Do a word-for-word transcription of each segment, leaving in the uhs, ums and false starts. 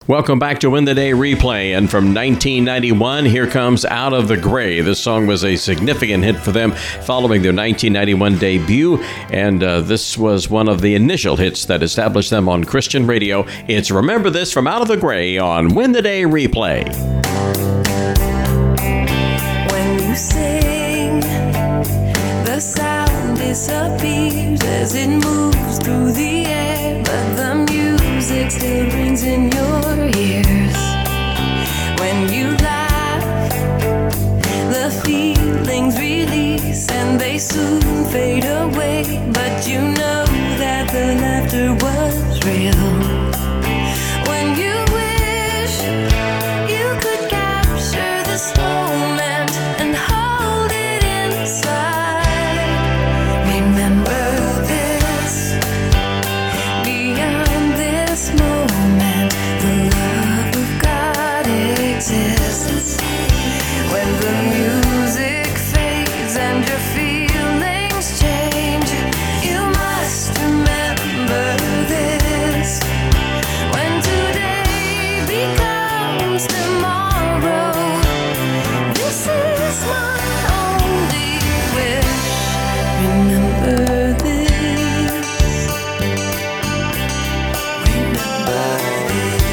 Welcome back to Win the Day Replay. And from nineteen ninety-one, here comes Out of the Gray. This song was a significant hit for them following their nineteen ninety-one debut. And uh, this was one of the initial hits that established them on Christian radio. It's Remember This from Out of the Gray on Win the Day Replay. When you sing, the sound disappears as it moves through the air, but the music still rings in your ears. When you laugh, the feelings release and they soon fade away, but you know that the laughter was real. When you wish you could capture this moment and hold it inside, remember this, beyond this moment, the love of God exists. When the music fades and your feelings change, you must remember this. When today becomes tomorrow, this is my only wish. Remember this. Remember this.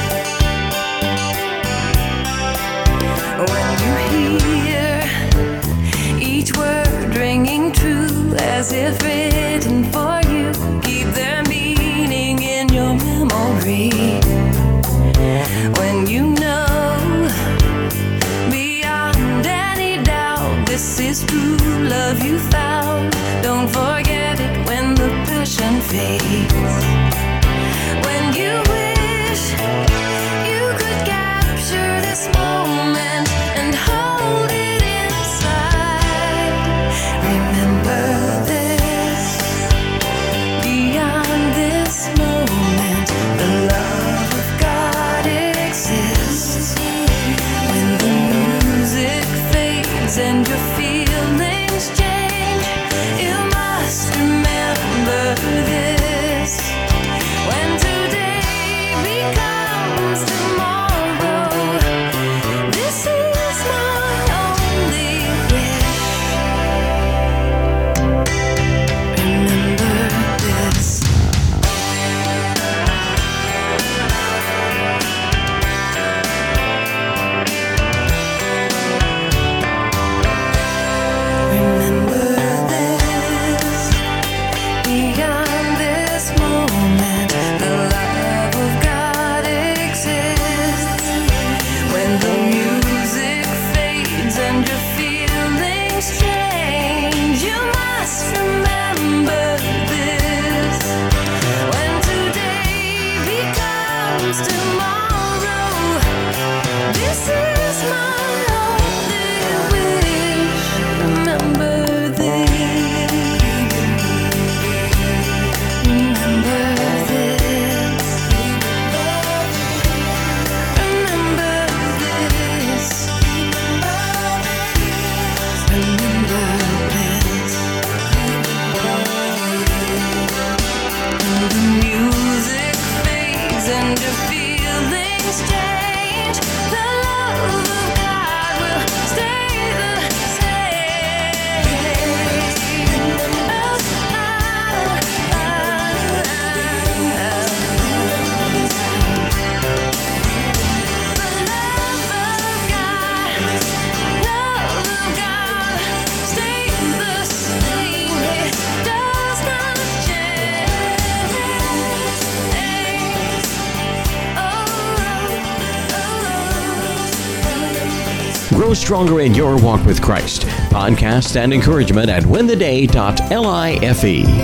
When you hear each word ringing true as if written for you, keep their meaning in your memory. When you know beyond any doubt this is true love you found, don't forget it when the passion fades. When you wish you could capture this moment and hold it inside, remember this, beyond this moment, the love of God exists. When the music fades and your feelings change, you must remember this. When today becomes tomorrow, this is my only wish. Remember this. Remember this, beyond this moment, the love of God exists. When the music fades and your feelings change, you must remember this. When today becomes tomorrow, this is my only wish. Remember this. Remember this. Remember this. Remember this. When the music fades and your feelings change, the love of God will stay the same. Oh, ah, ah, ah. The love of God, love of God, stay the same. It does not change. Oh, oh, oh. Grow stronger in your walk with Christ. Podcast and encouragement at win the day dot life.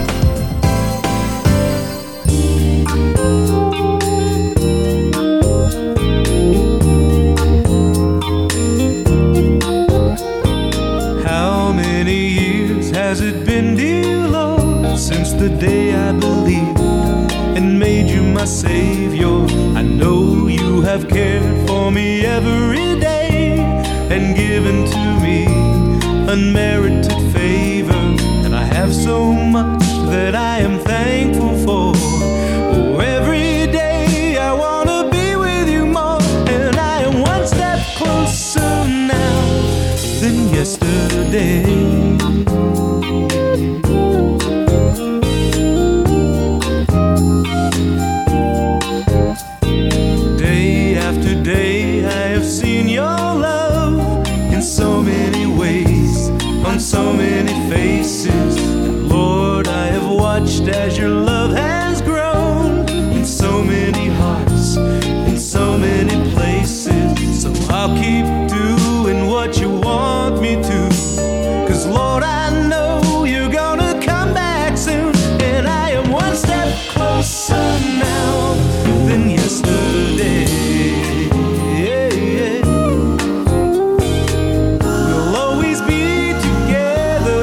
How many years has it been, dear Lord, since the day I believed and made you my Savior? I know you have cared for me every day and given to me unmerited favor, and I have so much that I am thankful for. Oh, every day I want to be with yesterday. Day after day I have seen your love in so many ways, on so many faces. Lord, I have watched as your love has grown in so many hearts, in so many places. So I'll keep doing what you want me to, 'cause Lord, I know you're gonna come back soon, and I am one step closer now than yesterday. We'll always be together.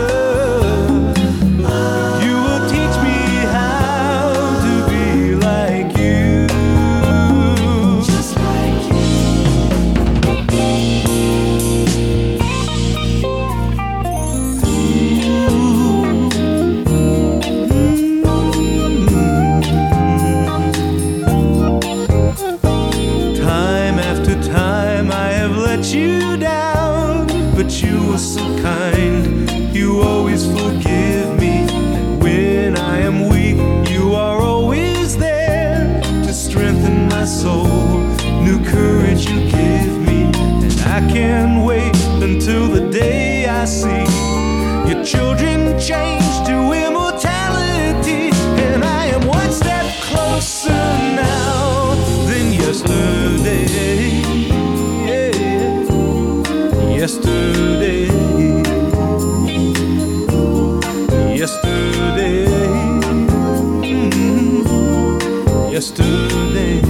You will teach me how to be like you, just like you. Time after time I have let you down, but you were so kind, you always forgive me. And when I am weak, you are always there to strengthen my soul. New courage you give me, and I can't wait until the day I see your children change to immortality. And I am one step closer now than yesterday. Yeah, yesterday. Yesterday. Mm, yesterday.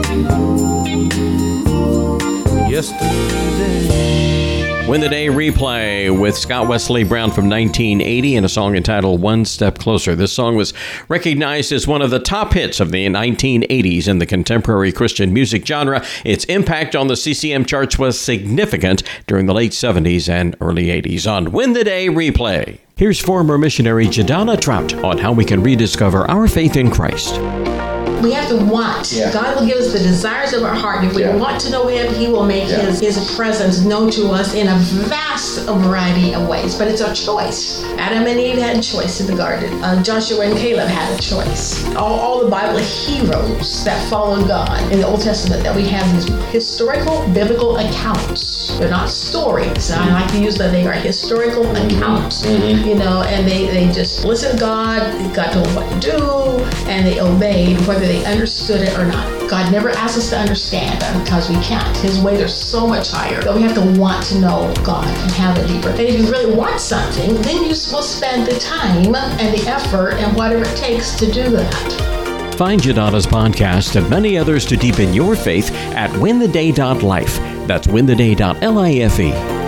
Yesterday. Win the Day replay with Scott Wesley Brown from nineteen eighty and a song entitled One Step Closer. This song was recognized as one of the top hits of the nineteen eighties in the contemporary Christian music genre. Its impact on the C C M charts was significant during the late seventies and early eighties. On Win the Day replay, here's former missionary Jadonna Trout on how we can rediscover our faith in Christ. We have to want. Yeah. God will give us the desires of our heart. If we Yeah. want to know Him, He will make Yeah. his, his presence known to us in a vast variety of ways. But it's a choice. Adam and Eve had a choice in the garden. Uh, Joshua and Caleb had a choice. All, all the Bible heroes that followed God in the Old Testament that we have these historical, biblical accounts. They're not stories. I like to use that. They are historical accounts. Mm-hmm. You know, and they, they just listened to God. God told them what to do, and they obeyed, whether they understood it or not. God never asks us to understand because we can't. His ways are so much higher. But we have to want to know God and have it deeper. And if you really want something, then you will spend the time and the effort and whatever it takes to do that. Find Jadonna's podcast and many others to deepen your faith at win the day dot life. That's win the day dot life.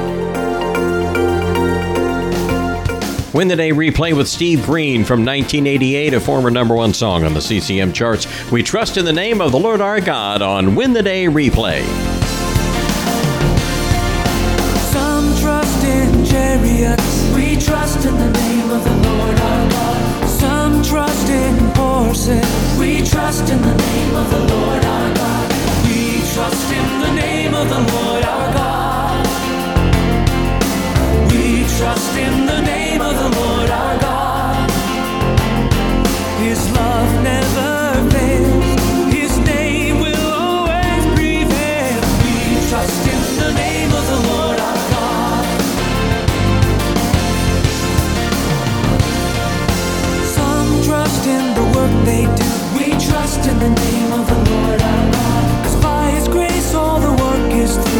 Win the Day replay with Steve Green from nineteen eighty-eight, a former number one song on the C C M charts. We trust in the name of the Lord our God on Win the Day replay. Some trust in chariots. We trust in the name of the Lord our God. Some trust in horses. We trust in the name of the Lord our God. We trust in the name of the Lord our God. We trust in the name of the Lord our God. His love never fails. His name will always prevail. We trust in the name of the Lord our God. Some trust in the work they do. We trust in the name of the Lord our God. 'Cause by His grace all the work is through.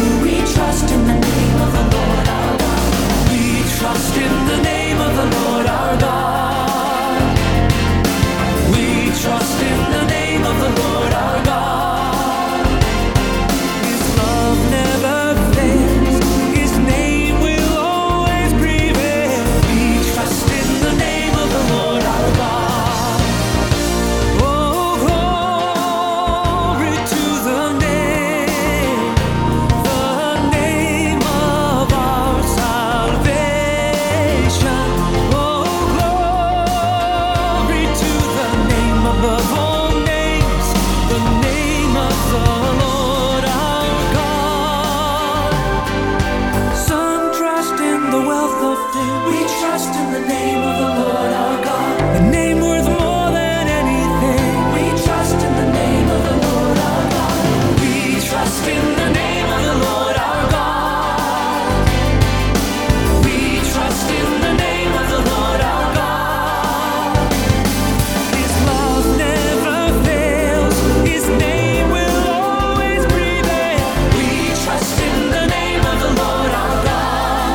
trust in the name of the Lord our God. The name worth more than anything. We trust in the name of the Lord our God. We trust in the name of the Lord our God. We trust in the name of the Lord our God. His love never fails. His name will always prevail. We trust in the name of the Lord our God.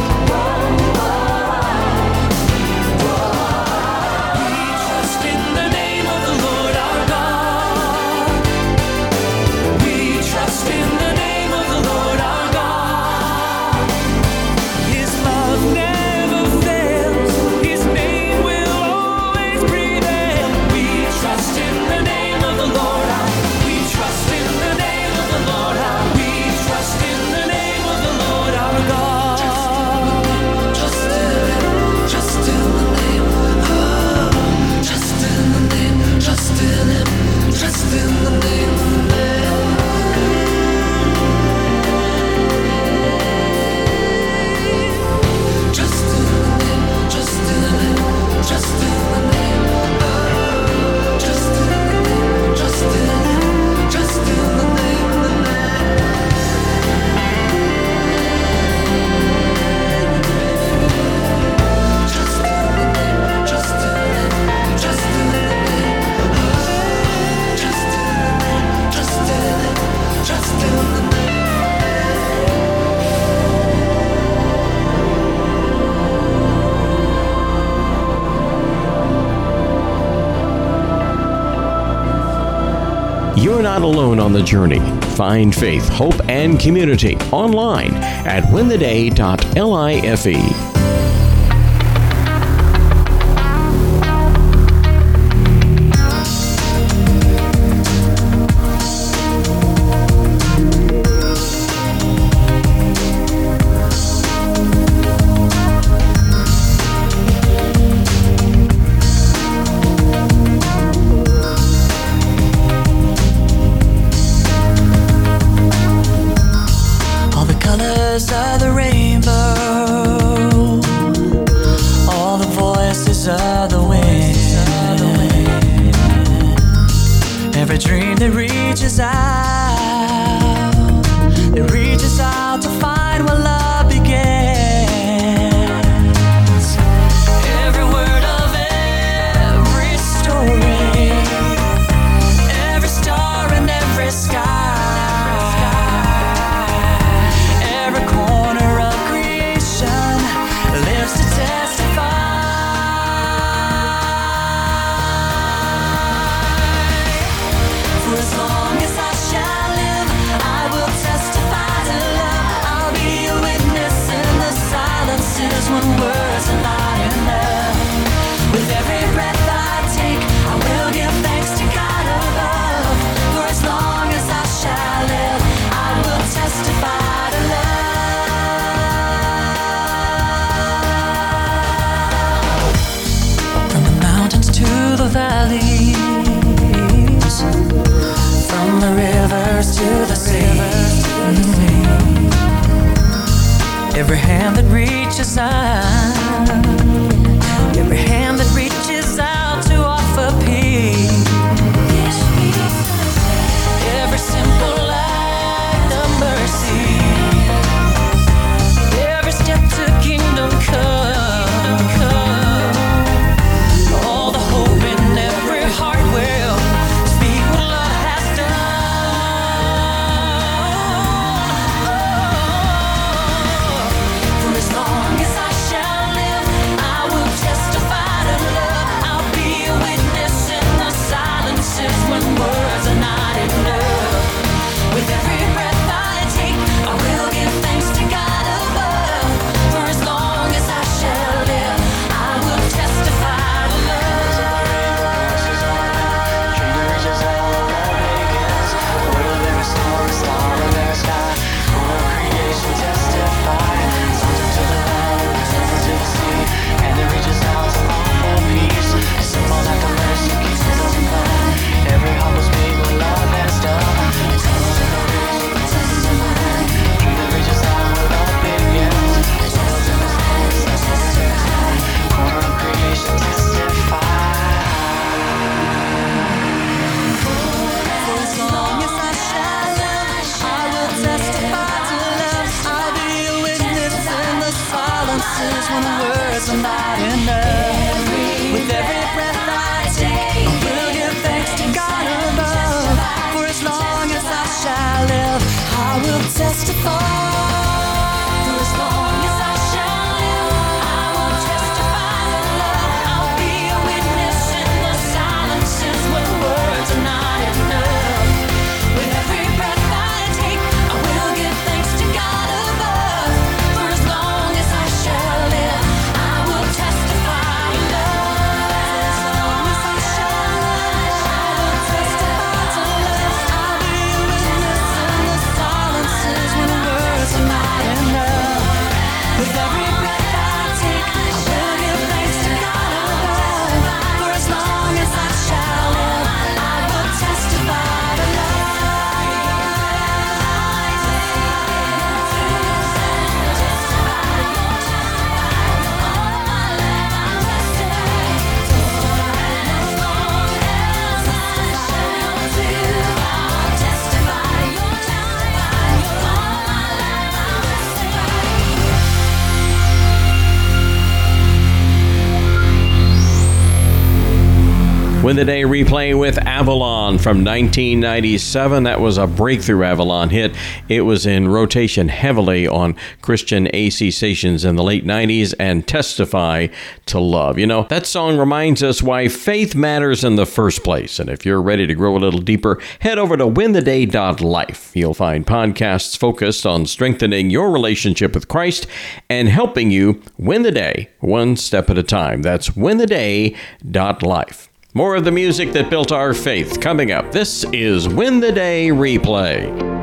We trust in the name of the Lord our God. We trust in the name of the Lord our God. His love never fails. His name will always prevail. We trust in the name of the Lord our We trust in the name of the Lord our We trust in the name of the Lord our God. Trust in Him, trust in the name. Oh, trust in the name, trust in Him, trust in the name of the Lord. Trust in the name, trust in the name, trust in the name. Oh, trust in the name, trust in the name, trust in the name of the Lord. Trust in the name, trust in the name, trust in the name. Oh, trust in the name, trust in the name, trust in the name. You're not alone on the journey. Find faith, hope, and community online at win the day dot life. All the colors of the rainbow, all the voices of the wind, every dream that reaches out, that reaches out to find where love begins. Every word of every story, every star and every sky, every corner of creation lives to testify. For as long as I shall live, I will testify to love. I'll be a witness in the silences when words are not enough. With every breath I take, I will give thanks to God above. For as long as I shall live, I will testify to love. From the mountains to the valleys, from the rivers to the sea, every hand that reaches out, every hand that reaches out to offer peace, every simple act of mercy, every step to kingdom come, all the hope in every heart will speak what love has done. For as long as I shall testify. For as long as I shall live, I will testify the love. I'll be a witness in the silences when words are not enough. With every breath I take, I will give thanks to God above. For as long as I shall live, I will testify love. As long as I shall live, I will testify to love. I'll be a witness in the silences when words are not enough. With every breath I take, I will give thanks to God above. For as long as I shall live, I will testify to love. Win the Day replay with Avalon from nineteen ninety-seven. That was a breakthrough Avalon hit. It was in rotation heavily on Christian A C stations in the late nineties, and Testify to Love. You know, that song reminds us why faith matters in the first place. And if you're ready to grow a little deeper, head over to win the day dot life. You'll find podcasts focused on strengthening your relationship with Christ and helping you win the day one step at a time. That's win the day dot life. More of the music that built our faith coming up. This is Win the Day Replay.